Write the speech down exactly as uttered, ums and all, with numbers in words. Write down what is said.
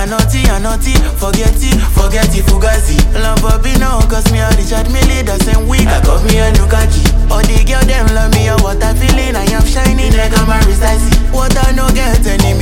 I naughty, I naughty, forget it, forget it, fugazi. Lamborghini, cause me a Richard Mille the same week. I got me a new khaki. All the girl them love me, what I feeling, I am shining like I'm a recycle. What I no get any